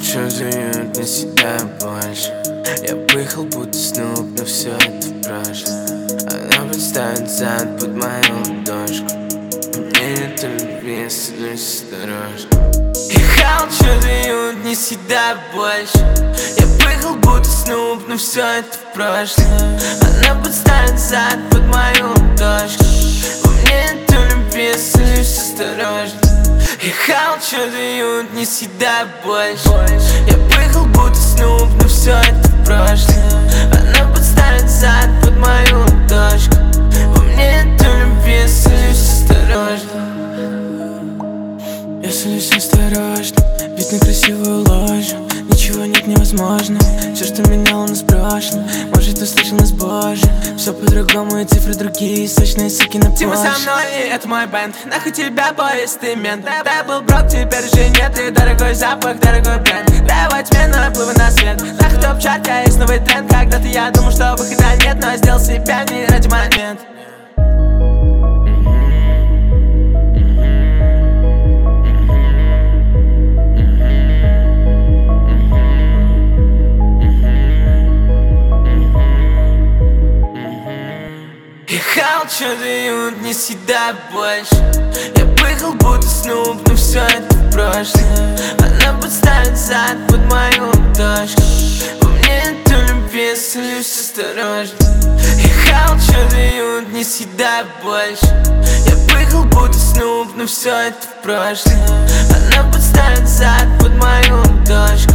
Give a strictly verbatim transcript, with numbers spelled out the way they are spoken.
чувствую для себя больше. Я выехал, будто снуп, но все это в прошлом. Она подставит зад под мою ладошку. Мне нет любви, я садусь осторожно. Ехал, чувствую для себя больше. Я выехал, будто снуп, но все это в прошлом. Она подставит зад под мою ладошку. Мне нет любви, я садусь осторожно. Ехал, чувствую для себя больше. Я выехал, будто снуп, но все это в прошлом. Она подставит зад под мою ладошку. Во мне нет любви, я садусь осторожно. Я садусь осторожно, ведь на красивую ложь ничего нет невозможно. Все, что меняло нас в прошлом, может, услышал нас Боже. Все по-другому, и цифры другие, сочные суки на Porsche. Типа со мной, и это мой бенд. Нахуй тебя, поезд, ты мент. Да, был брок, теперь же нет. И дорогой запах, дорогой бренд. Да, во тьме, но я плыву на свет. Нахуй топ-чарт, а есть новый тренд. Когда-то я думал, что выхода нет, но я сделал себя не ради момент. Ехал, чувствую для себя больше. Я выехал, будто снуп, но все это в прошлом. Она подставит зад под мою ладошку. Во мне нет любви, я садусь осторожно. Ехал, чувствую для себя больше. Я выехал, будто снуп, но все это в прошлом. Она подставит зад под мою ладошку.